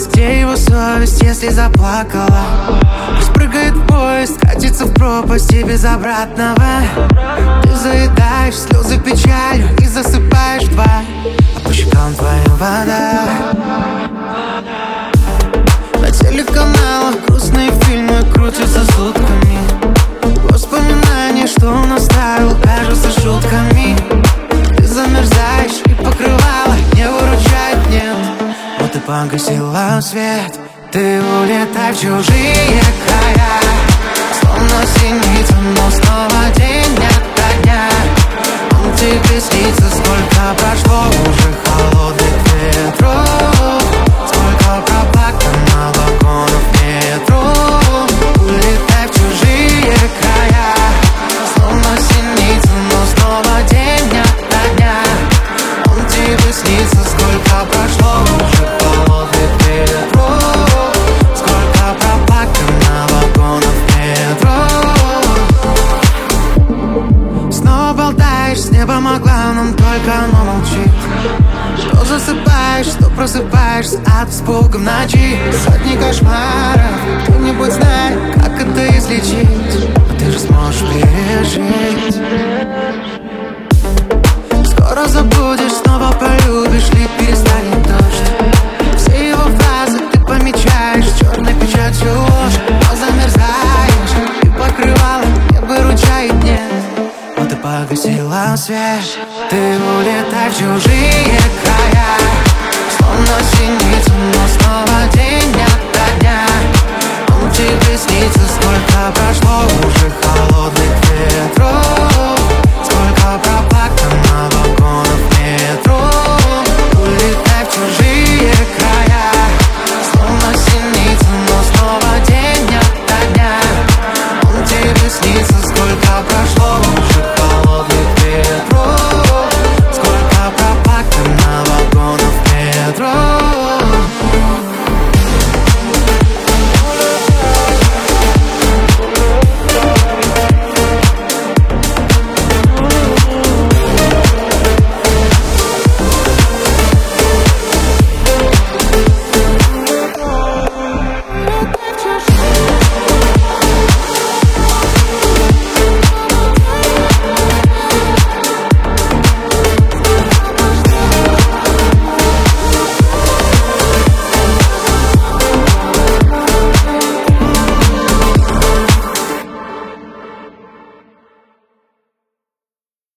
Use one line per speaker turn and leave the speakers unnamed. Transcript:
Где его совесть, если заплакала? Пусть прыгает в поезд, катится в пропасть и без обратного. Ты заедаешь слезы печалью и засыпаешь в 2, а по щекам твоим вода. На телеканалах грустные фильмы крутятся сутками. Воспоминания, что он оставил, кажутся шутками. Ты замерзаешь и покрывало не выручает, нет. Вот и погасила свет. Ты улетай в чужие края, словно синица, но снова день ото дня. Он тебе снится, сколько прошло уже холодных ветров, сколько проплакано вагонов метро. Улетай в чужие края, словно синица, но снова день ото дня. Он тебе снится, сколько прошло уже холодных ветров, сколько проплакано вагонов метро. Снова болтаешь с небом о главном, только оно молчит. Что засыпаешь, что просыпаешься от испуга в ночи. Сотни кошмаров, кто-нибудь знает, как это излечить. А ты же сможешь пережить. Скоро забудешь, снова полюбишь, лить перестанет дождь. Все его фразы ты помечаешь черной печатью ложь. Но замерзаешь и покрывало не выручает, нет. Вот и погасила свет. Ты улетай в чужие края, словно синица, но снова день ото дня. Он тебе снится, сколько прошло уже холодных ветров,